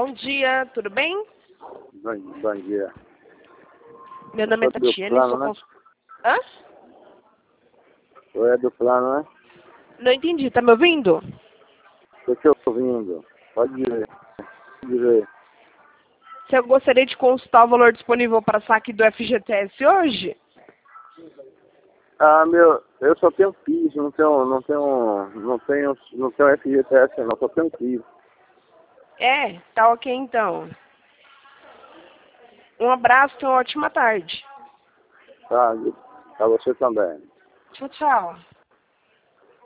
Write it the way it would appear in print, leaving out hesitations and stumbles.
Bom dia, tudo bem? Bom dia. Meu nome é Sou do Tatiane, plano, sou né? Hã? Tu é do plano, né? Não entendi, tá me ouvindo? Tô te ouvindo. Pode dizer. Pode dizer. Se eu gostaria de consultar o valor disponível para saque do FGTS hoje? Ah, eu só tenho PIS, não tenho FGTS não, só tenho PIS. É, tá ok então. Um abraço e uma ótima tarde. Tá, pra você também. Tchau, tchau.